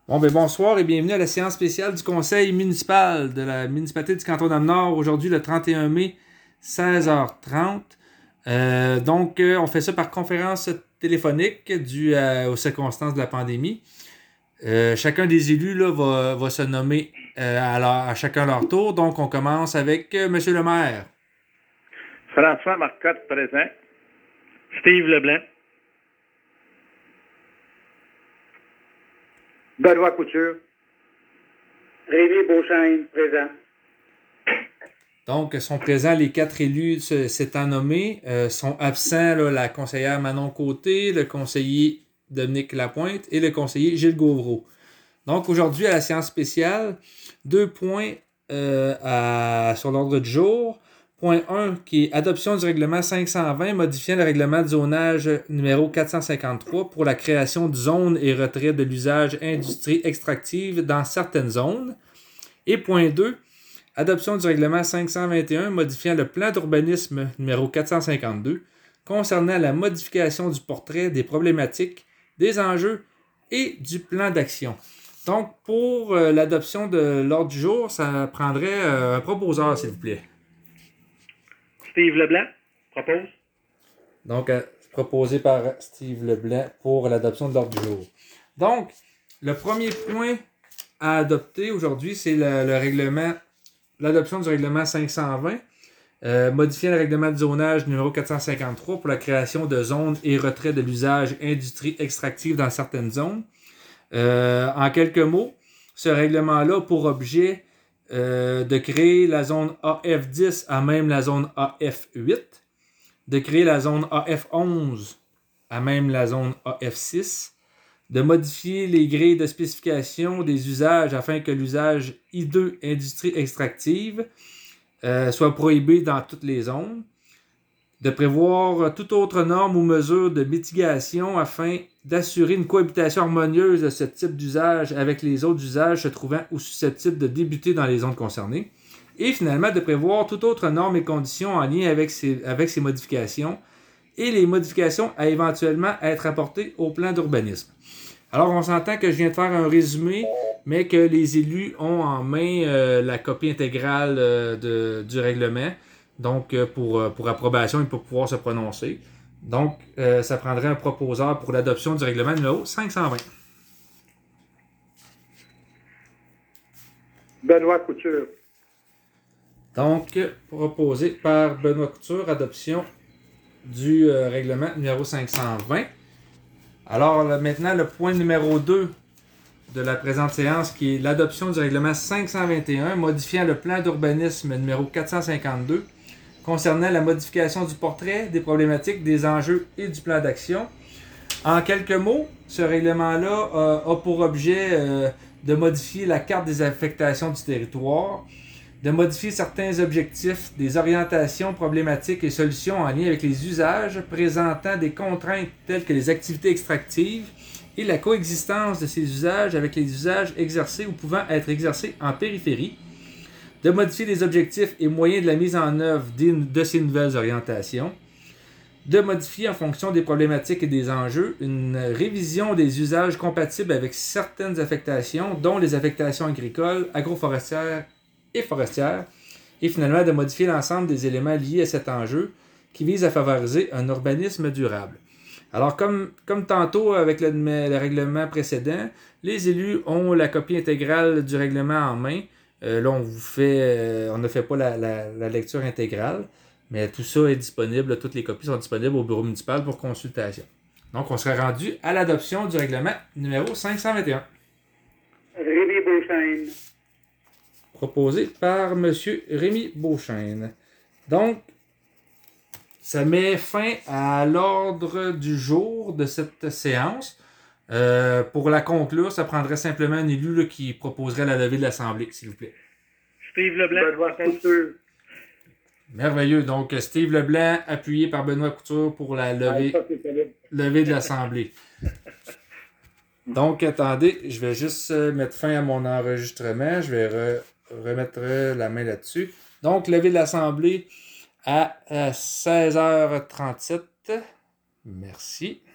Bonsoir et bienvenue à la séance spéciale du conseil municipal de la municipalité du canton d'Amnord, aujourd'hui le 31 mai, 16h30. On fait ça par conférence téléphonique due aux circonstances de la pandémie. Chacun des élus là, va se nommer à chacun leur tour. Donc, on commence avec Monsieur le maire. François Marcotte, présent. Steve Leblanc. Benoît Couture. Rémi Beauchesne, présent. Donc, sont présents les 4 élus s'étant nommés. Sont absents là, la conseillère Manon Côté, le conseiller Dominique Lapointe et le conseiller Gilles Gauvreau. Donc, aujourd'hui, à la séance spéciale, 2 points sur l'ordre du jour. Point 1, qui est adoption du règlement 520, modifiant le règlement de zonage numéro 453 pour la création de zones et retrait de l'usage industrie extractive dans certaines zones. Et point 2, adoption du règlement 521, modifiant le plan d'urbanisme numéro 452, concernant la modification du portrait des problématiques, des enjeux et du plan d'action. Donc, pour l'adoption de l'ordre du jour, ça prendrait un proposeur, s'il vous plaît. Steve Leblanc propose. Donc, proposé par Steve Leblanc pour l'adoption de l'ordre du jour. Donc, le premier point à adopter aujourd'hui, c'est l'adoption du règlement 520, modifiant le règlement de zonage numéro 453 pour la création de zones et retrait de l'usage industrie extractive dans certaines zones. En quelques mots, ce règlement-là a pour objet de créer la zone AF10 à même la zone AF8, de créer la zone AF11 à même la zone AF6, de modifier les grilles de spécification des usages afin que l'usage I2 industrie extractive soit prohibé dans toutes les zones, de prévoir toute autre norme ou mesure de mitigation afin d'assurer une cohabitation harmonieuse de ce type d'usage avec les autres usages se trouvant ou susceptibles de débuter dans les zones concernées, et finalement de prévoir toute autre norme et condition en lien avec ces modifications et les modifications à éventuellement être apportées au plan d'urbanisme. Alors, on s'entend que je viens de faire un résumé, mais que les élus ont en main la copie intégrale du règlement, donc pour approbation et pour pouvoir se prononcer. Donc, ça prendrait un proposeur pour l'adoption du règlement numéro 520. Benoît Couture. Donc, proposé par Benoît Couture, adoption du règlement numéro 520. Alors, maintenant, le point numéro 2 de la présente séance, qui est l'adoption du règlement 521, modifiant le plan d'urbanisme numéro 452, concernant la modification du portrait, des problématiques, des enjeux et du plan d'action. En quelques mots, ce règlement-là a pour objet de modifier la carte des affectations du territoire, de modifier certains objectifs, des orientations, problématiques et solutions en lien avec les usages présentant des contraintes telles que les activités extractives et la coexistence de ces usages avec les usages exercés ou pouvant être exercés en périphérie, de modifier les objectifs et moyens de la mise en œuvre de ces nouvelles orientations, de modifier en fonction des problématiques et des enjeux une révision des usages compatibles avec certaines affectations, dont les affectations agricoles, agroforestières et forestières, et finalement de modifier l'ensemble des éléments liés à cet enjeu qui vise à favoriser un urbanisme durable. Alors, comme tantôt avec le règlement précédent, les élus ont la copie intégrale du règlement en main. Là, on ne fait pas la lecture intégrale, mais tout ça est disponible, toutes les copies sont disponibles au bureau municipal pour consultation. Donc, on serait rendu à l'adoption du règlement numéro 521. Rémi Beauchesne. Proposé par M. Rémi Beauchesne. Donc, ça met fin à l'ordre du jour de cette séance. Pour la conclure, ça prendrait simplement un élu là, qui proposerait la levée de l'Assemblée, s'il vous plaît. Steve Leblanc. Benoît Couture. Merveilleux. Donc, Steve Leblanc, appuyé par Benoît Couture pour la levée de l'Assemblée. Donc, attendez, je vais juste mettre fin à mon enregistrement. Je vais remettre la main là-dessus. Donc, levée de l'Assemblée à 16h37. Merci.